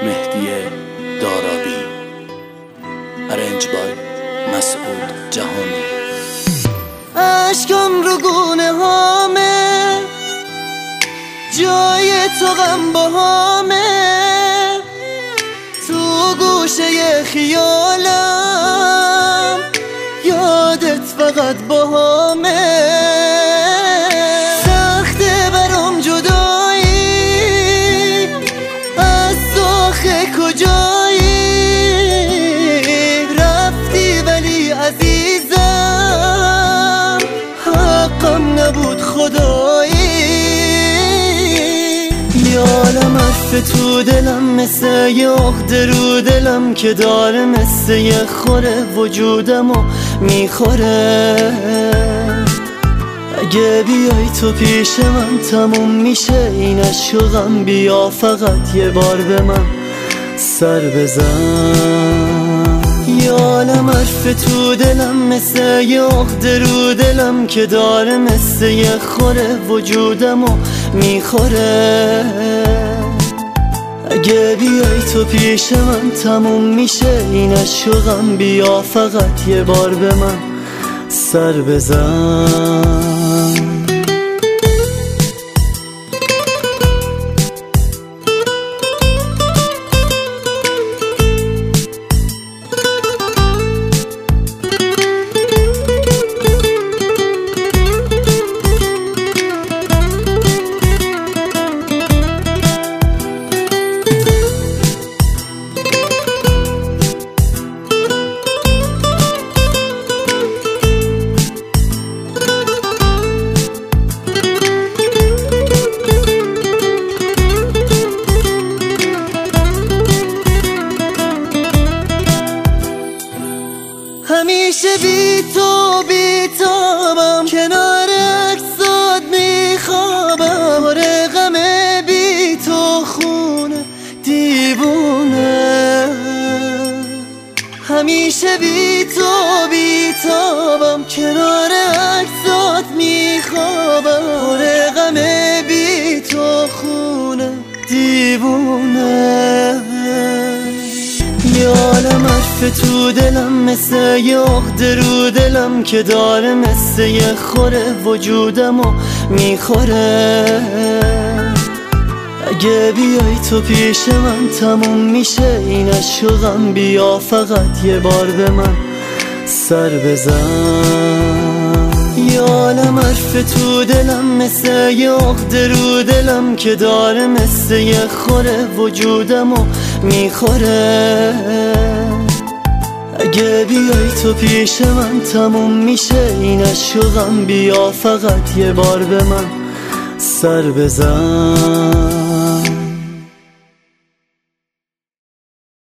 مهدی دارابی. ارنج بای مسعود جهانی. اشکم رو گونه هامه، جای تو غم باهامه، تو گوشه خیالم یادت فقط باهامه. سخته برام جدایی، از ساخه کجایی رفتی ولی عزیزم حقم نبود خدایی. یه عالم حرف تو دلم مثل یه عقده رو دلم که داره مثل یه خوره وجودمو میخوره. اگه بیای تو پیش من تموم میشه این عشقم، بیا فقط یه بار به من سر بزن. یه عالم حرف تو دلم مثل یه عقده رو دلم که داره مثل یه خوره وجودمو میخوره. اگه بیای تو پیش من تموم میشه این عشقم، بیا فقط یه بار به من سر بزن. همیشه بی تو بیتابم، کنار عکسات میخوابم، آره غم بی تو خونه دیوونه. همیشه بی تو بیتابم، کنار عکسات میخوابم، آره غم بی تو خونه دیوونه. یه عالم حرف تو دلم مثل یه عقده رو دلم که داره مثل یه خوره وجودمو میخوره. اگه بیای تو پیش من تموم میشه این عشقم، بیا فقط یه بار به من سر بزن. یه عالم حرف تو دلم مثل یه عقده رو دلم که داره مثل یه خوره وجودمو میخوره. اگه بیای تو پیش من تموم میشه این عشقم، بیا فقط یه بار به من سر بزن.